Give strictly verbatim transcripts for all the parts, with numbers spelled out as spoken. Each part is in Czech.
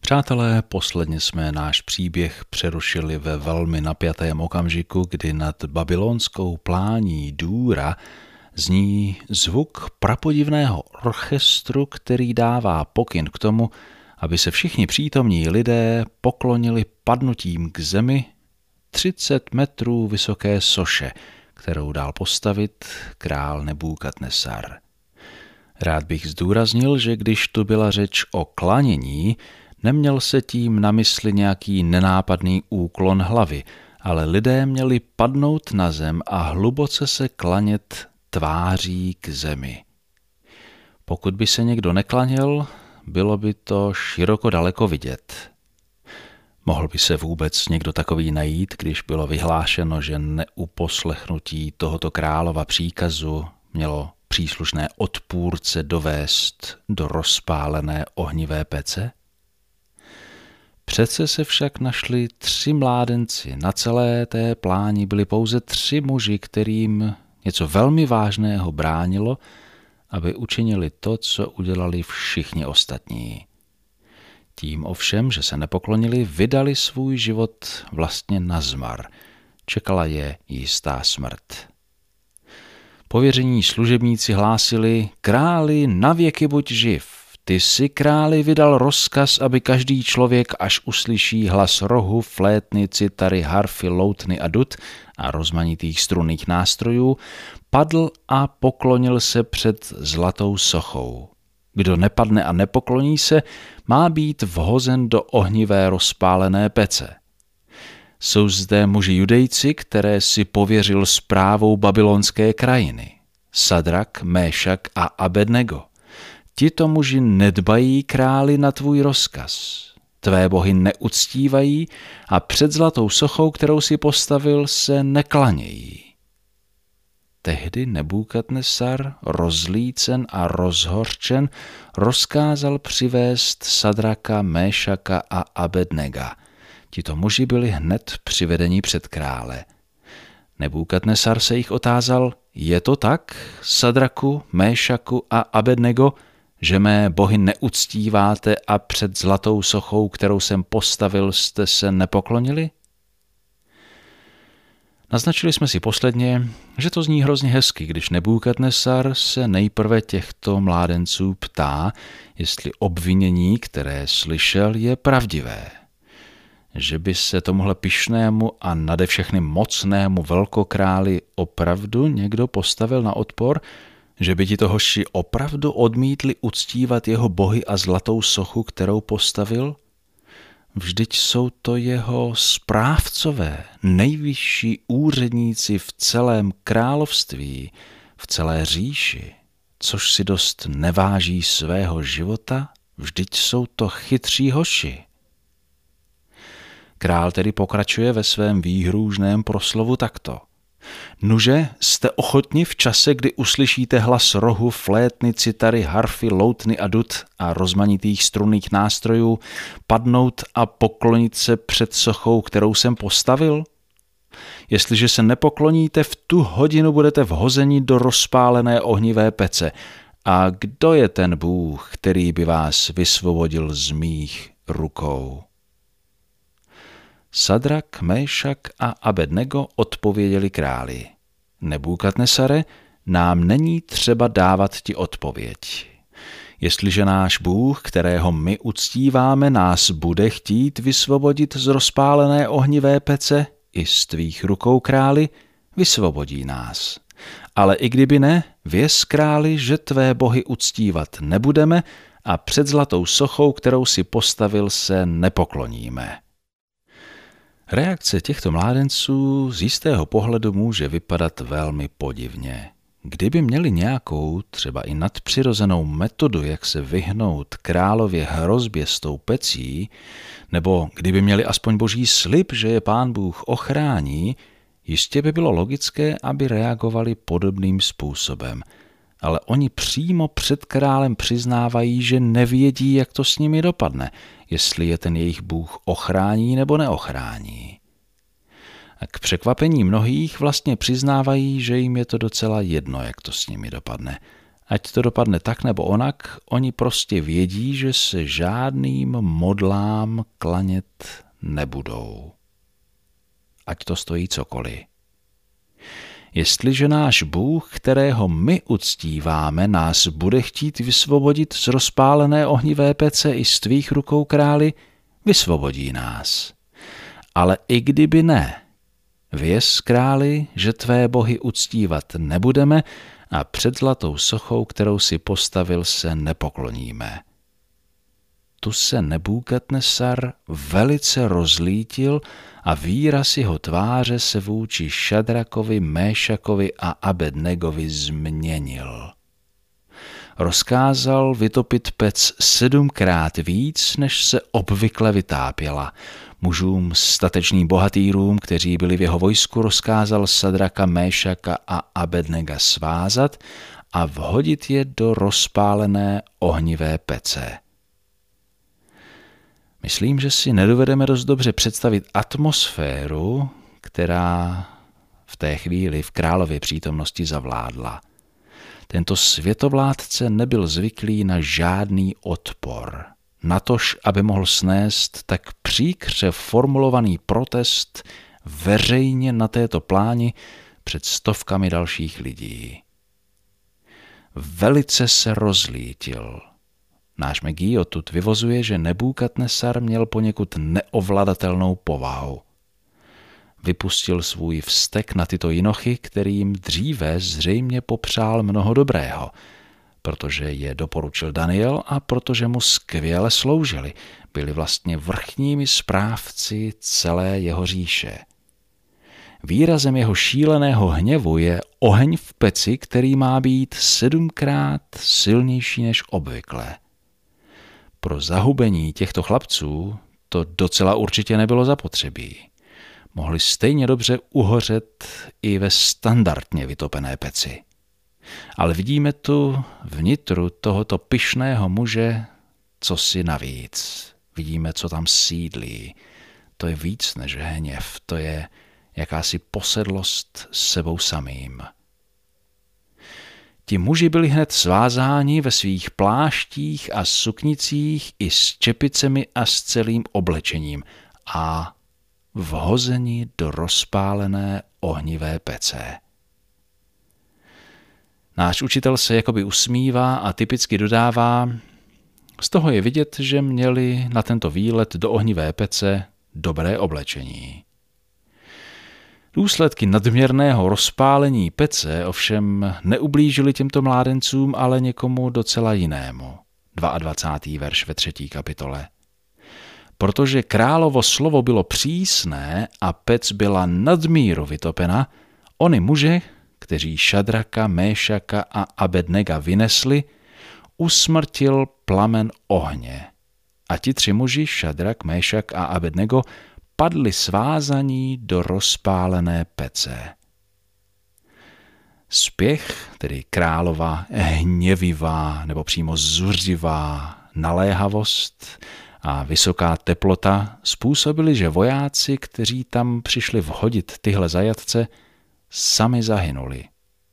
Přátelé, posledně jsme náš příběh přerušili ve velmi napjatém okamžiku, kdy nad babylonskou plání Dúra zní zvuk prapodivného orchestru, který dává pokyn k tomu, aby se všichni přítomní lidé poklonili padnutím k zemi třicet metrů vysoké soše, kterou dál postavit král Nebúkadnesar. Rád bych zdůraznil, že když tu byla řeč o klanění, neměl se tím na mysli nějaký nenápadný úklon hlavy, ale lidé měli padnout na zem a hluboce se klanět tváří k zemi. Pokud by se někdo neklaněl, bylo by to široko daleko vidět. Mohl by se vůbec někdo takový najít, když bylo vyhlášeno, že neuposlechnutí tohoto králova příkazu mělo příslušné odpůrce dovést do rozpálené ohnivé pece? Přece se však našli tři mládenci. Na celé té pláni byli pouze tři muži, kterým něco velmi vážného bránilo, aby učinili to, co udělali všichni ostatní. Tím ovšem, že se nepoklonili, vydali svůj život vlastně nazmar. Čekala je jistá smrt. Pověření služebníci hlásili: králi, navěky buď živ. Ty jsi, králi, vydal rozkaz, aby každý člověk, až uslyší hlas rohu, flétny, citary, harfy, loutny a dud a rozmanitých strunných nástrojů, padl a poklonil se před zlatou sochou. Kdo nepadne a nepokloní se, má být vhozen do ohnivé rozpálené pece. Jsou zde muži Judejci, které si pověřil správou babylonské krajiny. Sadrak, Méšak a Abednego. Tito muži nedbají, králi, na tvůj rozkaz. Tvé bohy neuctívají a před zlatou sochou, kterou si postavil, se neklanějí. Tehdy Nebúkadnesar, rozlícen a rozhořčen, rozkázal přivést Sadraka, Méšaka a Abednega. Tito muži byli hned přivedeni před krále. Nebúkadnesar se jich otázal: je to tak, Sadraku, Méšaku a Abednego, že mé bohy neuctíváte a před zlatou sochou, kterou jsem postavil, jste se nepoklonili? Naznačili jsme si posledně, že to zní hrozně hezky, když Nebúkadnesar se nejprve těchto mládenců ptá, jestli obvinění, které slyšel, je pravdivé. Že by se tomuhle pyšnému a nade všechny mocnému velkokráli opravdu někdo postavil na odpor, že by tito hoši opravdu odmítli uctívat jeho bohy a zlatou sochu, kterou postavil? Vždyť jsou to jeho správcové, nejvyšší úředníci v celém království, v celé říši, což si dost neváží svého života, vždyť jsou to chytří hoši. Král tedy pokračuje ve svém výhrůžném proslovu takto. Nuže, jste ochotni v čase, kdy uslyšíte hlas rohu, flétny, citary, harfy, loutny a dud a rozmanitých strunných nástrojů, padnout a poklonit se před sochou, kterou jsem postavil? Jestliže se nepokloníte, v tu hodinu budete vhozeni do rozpálené ohnivé pece. A kdo je ten Bůh, který by vás vysvobodil z mých rukou? Sadrak, Méšak a Abednego odpověděli králi: Nebúkadnesare, nám není třeba dávat ti odpověď. Jestliže náš Bůh, kterého my uctíváme, nás bude chtít vysvobodit z rozpálené ohnivé pece i z tvých rukou, králi, vysvobodí nás. Ale i kdyby ne, věz, králi, že tvé bohy uctívat nebudeme a před zlatou sochou, kterou si postavil, se nepokloníme. Reakce těchto mládenců z jistého pohledu může vypadat velmi podivně. Kdyby měli nějakou, třeba i nadpřirozenou metodu, jak se vyhnout králově hrozbě s tou pecí, nebo kdyby měli aspoň boží slib, že je Pán Bůh ochrání, jistě by bylo logické, aby reagovali podobným způsobem. Ale oni přímo před králem přiznávají, že nevědí, jak to s nimi dopadne, jestli je ten jejich Bůh ochrání nebo neochrání. A k překvapení mnohých vlastně přiznávají, že jim je to docela jedno, jak to s nimi dopadne. Ať to dopadne tak nebo onak, oni prostě vědí, že se žádným modlám klanět nebudou. Ať to stojí cokoliv. Jestliže náš Bůh, kterého my uctíváme, nás bude chtít vysvobodit z rozpálené ohnivé pece i z tvých rukou, králi, vysvobodí nás. Ale i kdyby ne, věz, králi, že tvé bohy uctívat nebudeme a před zlatou sochou, kterou si postavil, se nepokloníme. Tu se Nebúkadnesar velice rozlítil a výraz jeho tváře se vůči Šadrakovi, Méšakovi a Abednegovi změnil. Rozkázal vytopit pec sedmkrát víc, než se obvykle vytápěla. Mužům statečným bohatýrům, kteří byli v jeho vojsku, rozkázal Sadraka, Méšaka a Abednega svázat a vhodit je do rozpálené ohnivé pece. Myslím, že si nedovedeme dost dobře představit atmosféru, která v té chvíli v králově přítomnosti zavládla. Tento světovládce nebyl zvyklý na žádný odpor. Natož, aby mohl snést tak příkře formulovaný protest veřejně na této pláni před stovkami dalších lidí. Velice se rozlítil. Náš Megí odtud vyvozuje, že Nebúkadnesar měl poněkud neovladatelnou povahu. Vypustil svůj vztek na tyto jinochy, kterým dříve zřejmě popřál mnoho dobrého, protože je doporučil Daniel a protože mu skvěle sloužili, byli vlastně vrchními správci celé jeho říše. Výrazem jeho šíleného hněvu je oheň v peci, který má být sedmkrát silnější než obvykle. Pro zahubení těchto chlapců to docela určitě nebylo zapotřebí. Mohli stejně dobře uhořet i ve standardně vytopené peci. Ale vidíme tu vnitru tohoto pyšného muže cosi navíc. Vidíme, co tam sídlí. To je víc než hněv, to je jakási posedlost s sebou samým. Ti muži byli hned svázáni ve svých pláštích a suknicích i s čepicemi a s celým oblečením a vhozeni do rozpálené ohnivé pece. Náš učitel se jakoby usmívá a typicky dodává, z toho je vidět, že měli na tento výlet do ohnivé pece dobré oblečení. Důsledky nadměrného rozpálení pece ovšem neublížily těmto mládencům, ale někomu docela jinému. dvacátý druhý verš ve třetí kapitole. Protože královo slovo bylo přísné a pec byla nadmíru vytopena, oni muže, kteří Šadraka, Méšaka a Abednega vynesli, usmrtil plamen ohně. A ti tři muži, Šadrak, Méšak a Abednego, padli svázaní do rozpálené pece. Spěch, tedy králova hněvivá nebo přímo zuřivá naléhavost a vysoká teplota způsobily, že vojáci, kteří tam přišli vhodit tyhle zajatce, sami zahynuli.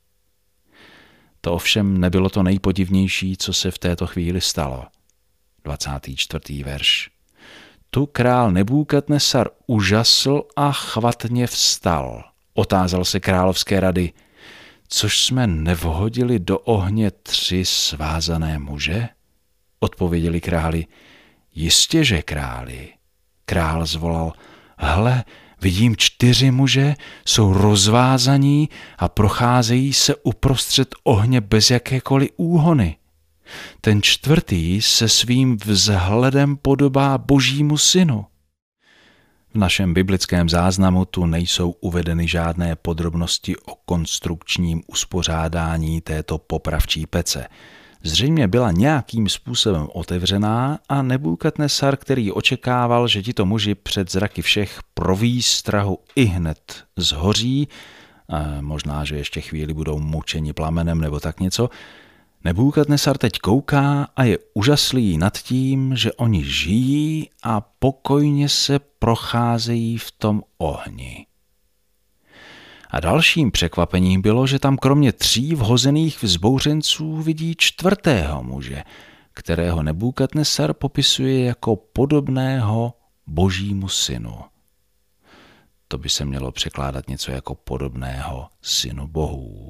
To ovšem nebylo to nejpodivnější, co se v této chvíli stalo. dvacátý čtvrtý verš. Tu král Nebúkadnesar užasl a chvatně vstal. Otázal se královské rady, což jsme nevhodili do ohně tři svázané muže? Odpověděli králi, jistě, že králi. Král zvolal, hle, vidím čtyři muže, jsou rozvázaní a procházejí se uprostřed ohně bez jakékoliv úhony. Ten čtvrtý se svým vzhledem podobá Božímu synu. V našem biblickém záznamu tu nejsou uvedeny žádné podrobnosti o konstrukčním uspořádání této popravčí pece. Zřejmě byla nějakým způsobem otevřená a Nebúkadnesar, který očekával, že tito muži před zraky všech pro výstrahu ihned zhoří, a možná, že ještě chvíli budou mučeni plamenem nebo tak něco, Nebúkadnesar teď kouká a je úžaslý nad tím, že oni žijí a pokojně se procházejí v tom ohni. A dalším překvapením bylo, že tam kromě tří vhozených vzbouřenců vidí čtvrtého muže, kterého Nebukadnesar popisuje jako podobného Božímu synu. To by se mělo překládat něco jako podobného synu bohů.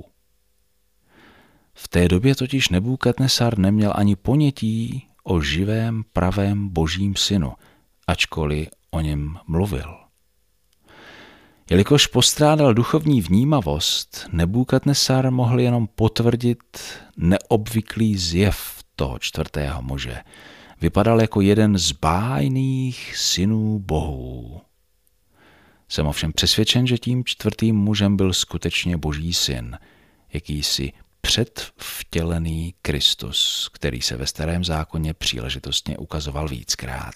V té době totiž Nebukadnesar neměl ani ponětí o živém pravém Božím synu, ačkoliv o něm mluvil. Jelikož postrádal duchovní vnímavost, Nebukadnesar mohl jenom potvrdit neobvyklý zjev toho čtvrtého muže. Vypadal jako jeden z bájných synů bohů. Jsem ovšem přesvědčen, že tím čtvrtým mužem byl skutečně Boží syn, jakýsi předvtělený Kristus, který se ve Starém zákoně příležitostně ukazoval víckrát.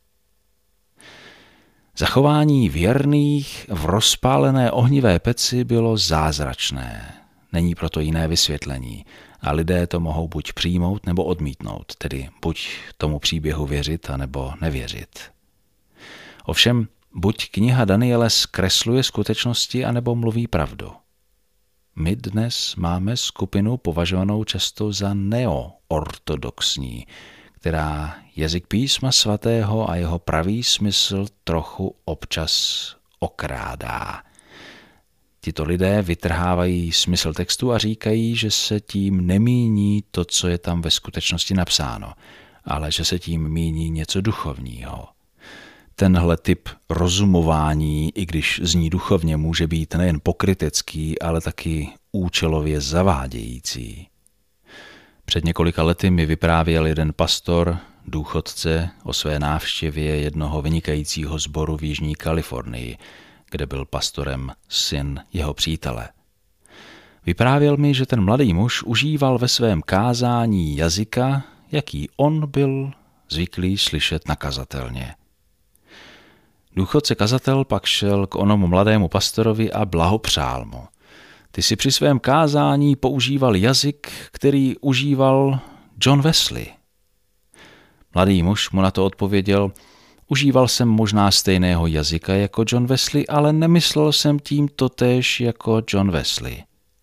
Zachování věrných v rozpálené ohnivé peci bylo zázračné. Není proto jiné vysvětlení a lidé to mohou buď přijmout nebo odmítnout, tedy buď tomu příběhu věřit, anebo nevěřit. Ovšem, buď kniha Daniele zkresluje skutečnosti, anebo mluví pravdu. My dnes máme skupinu považovanou často za neoortodoxní, která jazyk písma svatého a jeho pravý smysl trochu občas okrádá. Tito lidé vytrhávají smysl textu a říkají, že se tím nemíní to, co je tam ve skutečnosti napsáno, ale že se tím míní něco duchovního. Tenhle typ rozumování, i když zní duchovně, může být nejen pokrytecký, ale taky účelově zavádějící. Před několika lety mi vyprávěl jeden pastor, důchodce, o své návštěvě jednoho vynikajícího sboru v Jižní Kalifornii, kde byl pastorem syn jeho přítele. Vyprávěl mi, že ten mladý muž užíval ve svém kázání jazyka, jaký on byl zvyklý slyšet nakazatelně. Důchodce kazatel pak šel k onomu mladému pastorovi a blahopřál mu. Ty si při svém kázání používal jazyk, který užíval John Wesley. Mladý muž mu na to odpověděl, užíval jsem možná stejného jazyka jako John Wesley, ale nemyslel jsem tím totéž jako John Wesley.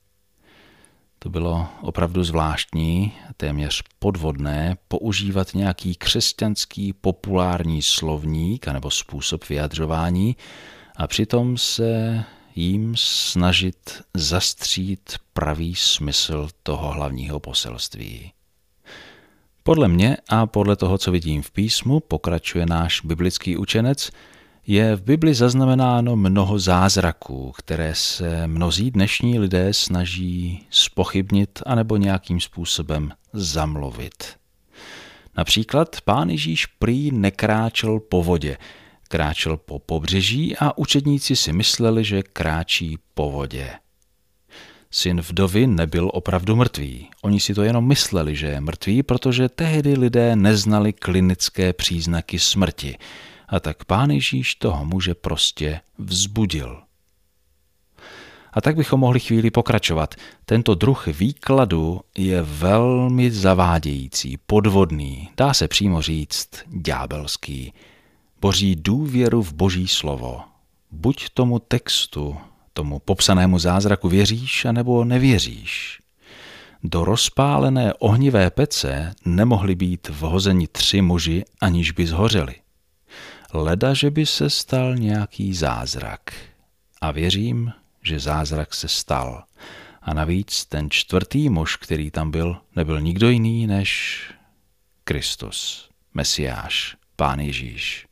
To bylo opravdu zvláštní, téměř podvodné, používat nějaký křesťanský populární slovník anebo způsob vyjadřování a přitom se jim snažit zastřít pravý smysl toho hlavního poselství. Podle mě a podle toho, co vidím v písmu, pokračuje náš biblický učenec, je v Bibli zaznamenáno mnoho zázraků, které se mnozí dnešní lidé snaží zpochybnit anebo nějakým způsobem zamluvit. Například Pán Ježíš prý nekráčel po vodě, kráčel po pobřeží a učedníci si mysleli, že kráčí po vodě. Syn vdovy nebyl opravdu mrtvý. Oni si to jenom mysleli, že je mrtvý, protože tehdy lidé neznali klinické příznaky smrti. A tak Pán Ježíš toho muže prostě vzbudil. A tak bychom mohli chvíli pokračovat. Tento druh výkladu je velmi zavádějící, podvodný, dá se přímo říct ďábelský. Boří důvěru v Boží slovo. Buď tomu textu, tomu popsanému zázraku věříš, anebo nevěříš. Do rozpálené ohnivé pece nemohli být vhozeni tři muži, aniž by zhořeli. Leda, že by se stal nějaký zázrak. A věřím, že zázrak se stal. A navíc ten čtvrtý muž, který tam byl, nebyl nikdo jiný než Kristus, Mesiáš, Pán Ježíš.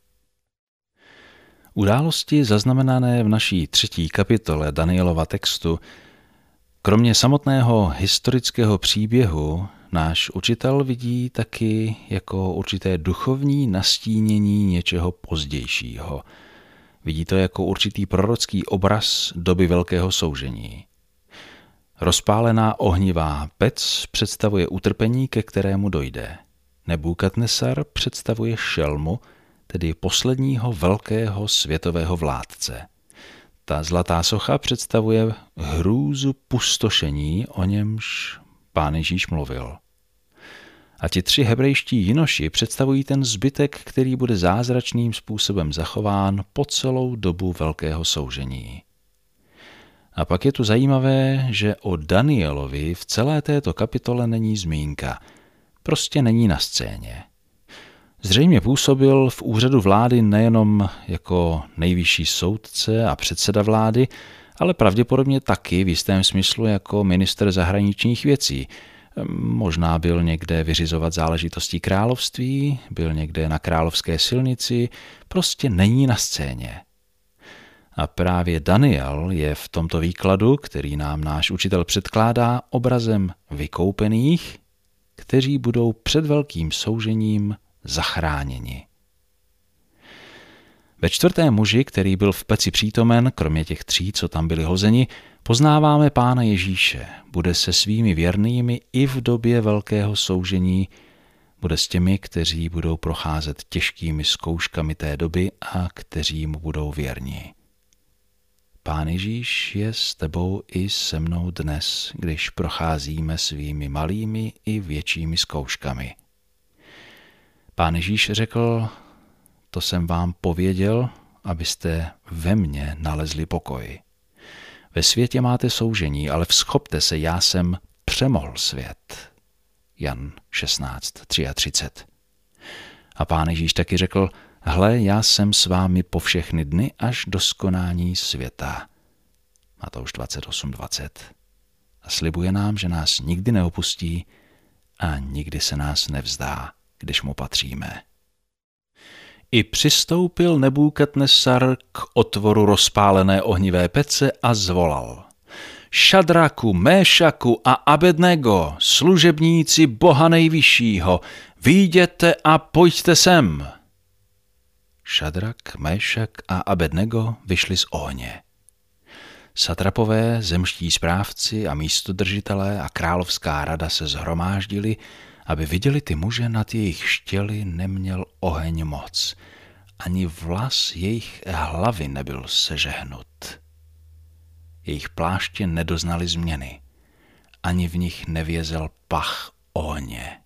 Události zaznamenané v naší třetí kapitole Danielova textu, kromě samotného historického příběhu, náš učitel vidí taky jako určité duchovní nastínění něčeho pozdějšího. Vidí to jako určitý prorocký obraz doby velkého soužení. Rozpálená ohnivá pec představuje utrpení, ke kterému dojde. Nebukadnesar představuje šelmu, tedy posledního velkého světového vládce. Ta zlatá socha představuje hrůzu pustošení, o němž Pán Ježíš mluvil. A ti tři hebrejští jinoši představují ten zbytek, který bude zázračným způsobem zachován po celou dobu velkého soužení. A pak je tu zajímavé, že o Danielovi v celé této kapitole není zmínka. Prostě není na scéně. Zřejmě působil v úřadu vlády nejenom jako nejvyšší soudce a předseda vlády, ale pravděpodobně taky v jistém smyslu jako ministr zahraničních věcí. Možná byl někde vyřizovat záležitosti království, byl někde na královské silnici, prostě není na scéně. A právě Daniel je v tomto výkladu, který nám náš učitel předkládá, obrazem vykoupených, kteří budou před velkým soužením zachráněni. Ve čtvrtém muži, který byl v peci přítomen, kromě těch tří, co tam byli hozeni, poznáváme Pána Ježíše. Bude se svými věrnými i v době velkého soužení, bude s těmi, kteří budou procházet těžkými zkouškami té doby a kteří mu budou věrní. Pán Ježíš je s tebou i se mnou dnes, když procházíme svými malými i většími zkouškami. Pán Ježíš řekl, to jsem vám pověděl, abyste ve mně nalezli pokoj. Ve světě máte soužení, ale vzchopte se, já jsem přemohl svět. Jan šestnáct třicet tři. A Pán Ježíš taky řekl, hle, já jsem s vámi po všechny dny až do skonání světa. Matouš dvacet osm dvacet. A slibuje nám, že nás nikdy neopustí a nikdy se nás nevzdá, když mu patříme. I přistoupil Nebukadnesar k otvoru rozpálené ohnivé pece a zvolal. Šadraku, Méšaku a Abednego, služebníci Boha nejvyššího, vyjděte a pojďte sem. Šadrak, Méšak a Abednego vyšli z ohně. Satrapové, zemští správci a místodržitelé a královská rada se shromáždili, aby viděli ty muže, nad jejich štěly neměl oheň moc. Ani vlas jejich hlavy nebyl sežehnut. Jejich pláště nedoznaly změny. Ani v nich nevězel pach ohně.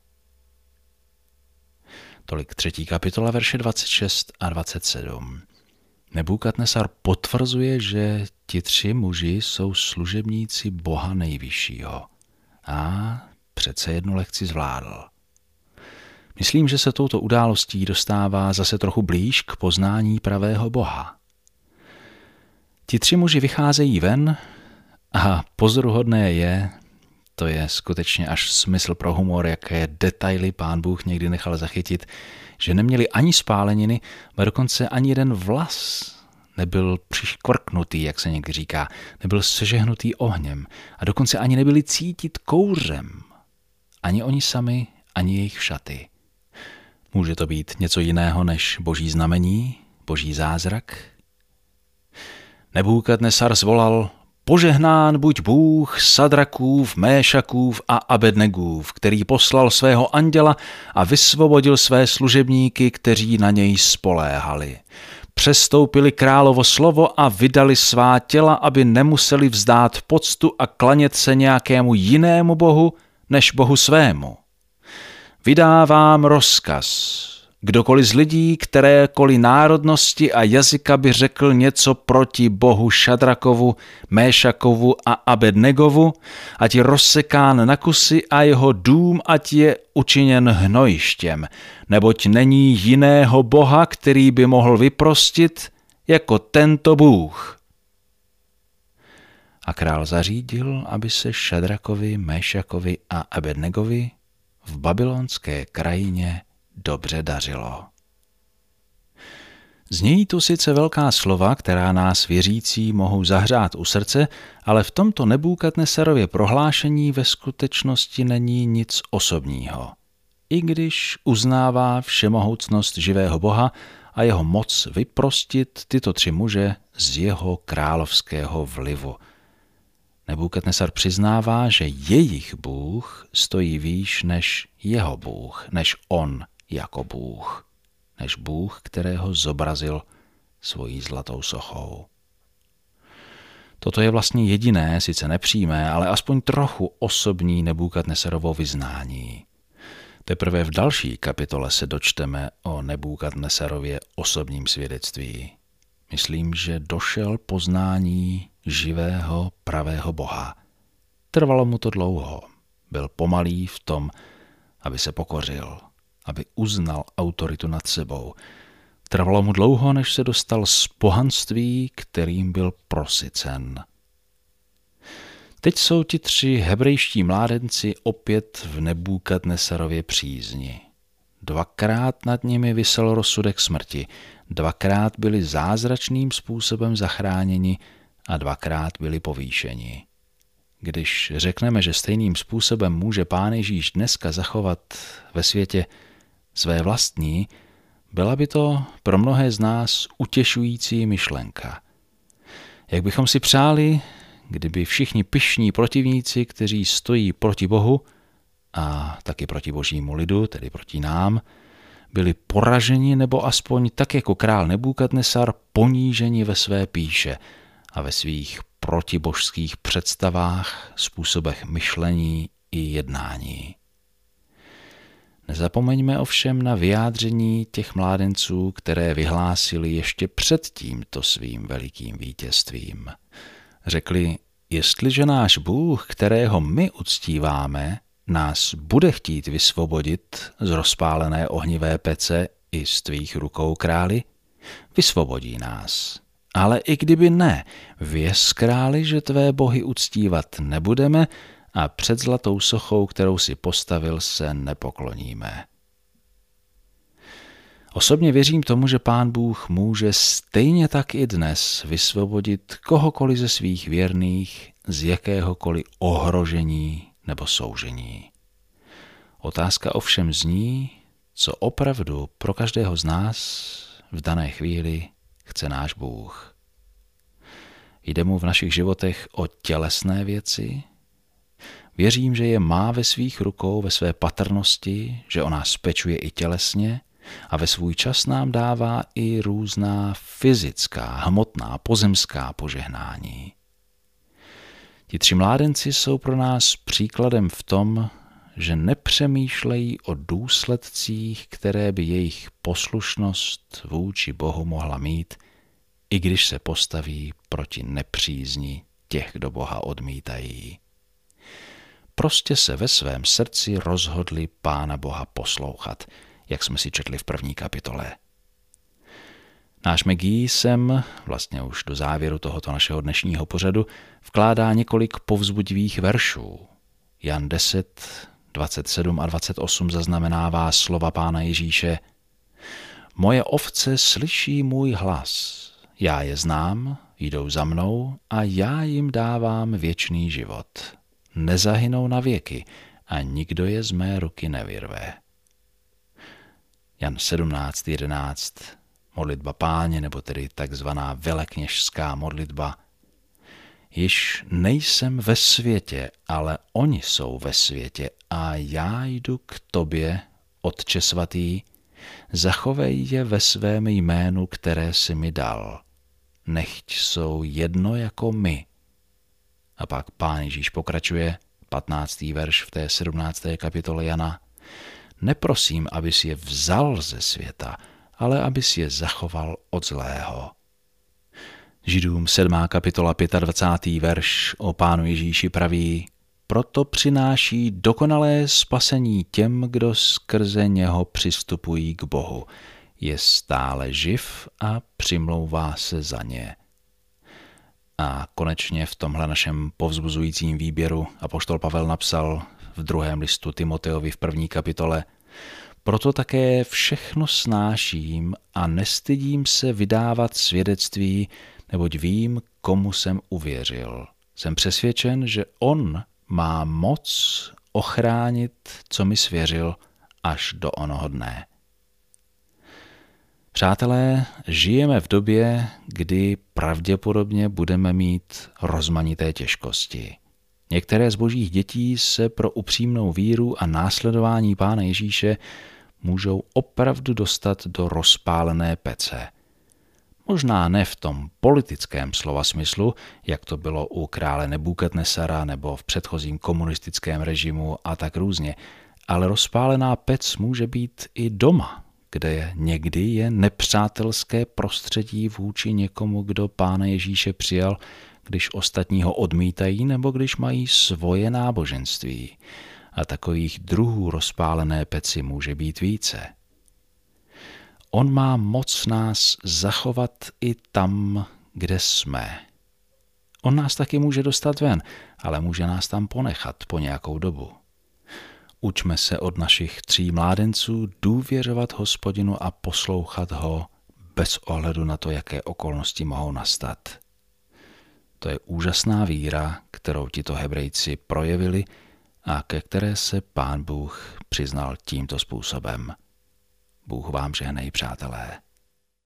Tolik třetí kapitola, verše dvacet šest a dvacet sedm. Nebukadnesar potvrzuje, že ti tři muži jsou služebníci Boha nejvyššího. A přece jednu lekci zvládl. Myslím, že se touto událostí dostává zase trochu blíž k poznání pravého Boha. Ti tři muži vycházejí ven a pozoruhodné je, to je skutečně až smysl pro humor, jaké detaily Pán Bůh někdy nechal zachytit, že neměli ani spáleniny, a dokonce ani jeden vlas nebyl přiškvrknutý, jak se někdy říká, nebyl sežehnutý ohněm a dokonce ani nebyli cítit kouřem. Ani oni sami, ani jejich šaty. Může to být něco jiného než boží znamení, boží zázrak? Nebukadnesar zvolal, požehnán buď Bůh Sadrakův, Méšakův a Abednegův, který poslal svého anděla a vysvobodil své služebníky, kteří na něj spoléhali. Přestoupili královo slovo a vydali svá těla, aby nemuseli vzdát poctu a klanět se nějakému jinému bohu, než bohu svému. Vydávám rozkaz. Kdokoliv z lidí, kterékoliv národnosti a jazyka by řekl něco proti bohu Šadrakovu, Méšakovu a Abednegovu, ať je rozsekán na kusy a jeho dům ať je učiněn hnojištěm, neboť není jiného boha, který by mohl vyprostit jako tento Bůh. A král zařídil, aby se Šadrakovi, Méšakovi a Abednegovi v babylonské krajině dobře dařilo. Znějí tu sice velká slova, která nás věřící mohou zahřát u srdce, ale v tomto Nebukadnesarově prohlášení ve skutečnosti není nic osobního. I když uznává všemohoucnost živého Boha a jeho moc vyprostit tyto tři muže z jeho královského vlivu. Nebukadnesar přiznává, že jejich Bůh stojí výš než jeho Bůh, než on jako Bůh, než Bůh, kterého zobrazil svojí zlatou sochou. Toto je vlastně jediné, sice nepřímé, ale aspoň trochu osobní Nebukadnesarovo vyznání. Teprve v další kapitole se dočteme o Nebukadnesarově osobním svědectví. Myslím, že došel poznání živého, pravého Boha. Trvalo mu to dlouho. Byl pomalý v tom, aby se pokořil, aby uznal autoritu nad sebou. Trvalo mu dlouho, než se dostal z pohanství, kterým byl prosycen. Teď jsou ti tři hebrejští mládenci opět v Nebukadnesarově přízni. Dvakrát nad nimi visel rozsudek smrti, dvakrát byli zázračným způsobem zachráněni a dvakrát byli povýšeni. Když řekneme, že stejným způsobem může Pán Ježíš dneska zachovat ve světě své vlastní, byla by to pro mnohé z nás utěšující myšlenka. Jak bychom si přáli, kdyby všichni pyšní protivníci, kteří stojí proti Bohu a taky proti božímu lidu, tedy proti nám, byli poraženi nebo aspoň tak jako král Nebukadnesar poníženi ve své pýše a ve svých protibožských představách, způsobech myšlení i jednání. Nezapomeňme ovšem na vyjádření těch mládenců, které vyhlásili ještě před tímto svým velikým vítězstvím. Řekli, jestliže náš Bůh, kterého my uctíváme, nás bude chtít vysvobodit z rozpálené ohnivé pece i z tvých rukou, králi, vysvobodí nás. Ale i kdyby ne, věz, králi, že tvé bohy uctívat nebudeme a před zlatou sochou, kterou si postavil, se nepokloníme. Osobně věřím tomu, že Pán Bůh může stejně tak i dnes vysvobodit kohokoliv ze svých věrných z jakéhokoliv ohrožení nebo soužení. Otázka ovšem zní, co opravdu pro každého z nás v dané chvíli chce náš Bůh. Jde mu v našich životech o tělesné věci? Věřím, že je má ve svých rukou, ve své patrnosti, že o nás pečuje i tělesně a ve svůj čas nám dává i různá fyzická, hmotná, pozemská požehnání. Ti tři mládenci jsou pro nás příkladem v tom, že nepřemýšlejí o důsledcích, které by jejich poslušnost vůči Bohu mohla mít, i když se postaví proti nepřízni těch, kdo Boha odmítají. Prostě se ve svém srdci rozhodli Pána Boha poslouchat, jak jsme si četli v první kapitole. Náš Maggie sem, vlastně už do závěru tohoto našeho dnešního pořadu, vkládá několik povzbudivých veršů. Jan deset, dvacet sedm a dvacet osm zaznamenává slova Pána Ježíše: Moje ovce slyší můj hlas, já je znám, jdou za mnou a já jim dávám věčný život. Nezahynou na věky a nikdo je z mé ruky nevyrve. Jan sedmnáct jedenáct, modlitba Páně, nebo tedy takzvaná velekněžská modlitba. Již nejsem ve světě, ale oni jsou ve světě a já jdu k tobě, Otče svatý, zachovej je ve svém jménu, které jsi mi dal. Nechť jsou jedno jako my. A pak Pán Ježíš pokračuje, patnáctý verš v té sedmnácté kapitole Jana. Neprosím, abys je vzal ze světa, ale abys je zachoval od zlého. Židům sedmá kapitola dvacátý pátý verš o Pánu Ježíši praví: Proto přináší dokonalé spasení těm, kdo skrze něho přistupují k Bohu. Je stále živ a přimlouvá se za ně. A konečně v tomhle našem povzbuzujícím výběru apoštol Pavel napsal v druhém listu Timoteovi v první kapitole: Proto také všechno snáším a nestydím se vydávat svědectví, neboť vím, komu jsem uvěřil. Jsem přesvědčen, že on má moc ochránit, co mi svěřil, až do onoho dne. Přátelé, žijeme v době, kdy pravděpodobně budeme mít rozmanité těžkosti. Některé z božích dětí se pro upřímnou víru a následování Pána Ježíše můžou opravdu dostat do rozpálené pece. Možná ne v tom politickém slova smyslu, jak to bylo u krále Nebukadnesara nebo v předchozím komunistickém režimu a tak různě, ale rozpálená pec může být i doma, kde někdy je nepřátelské prostředí vůči někomu, kdo Pána Ježíše přijal, když ostatní ho odmítají nebo když mají svoje náboženství. A takových druhů rozpálené peci může být více. On má moc nás zachovat i tam, kde jsme. On nás taky může dostat ven, ale může nás tam ponechat po nějakou dobu. Učme se od našich tří mládenců důvěřovat Hospodinu a poslouchat ho bez ohledu na to, jaké okolnosti mohou nastat. To je úžasná víra, kterou tito Hebrejci projevili a ke které se Pán Bůh přiznal tímto způsobem. Bůh vám žehnej, přátelé.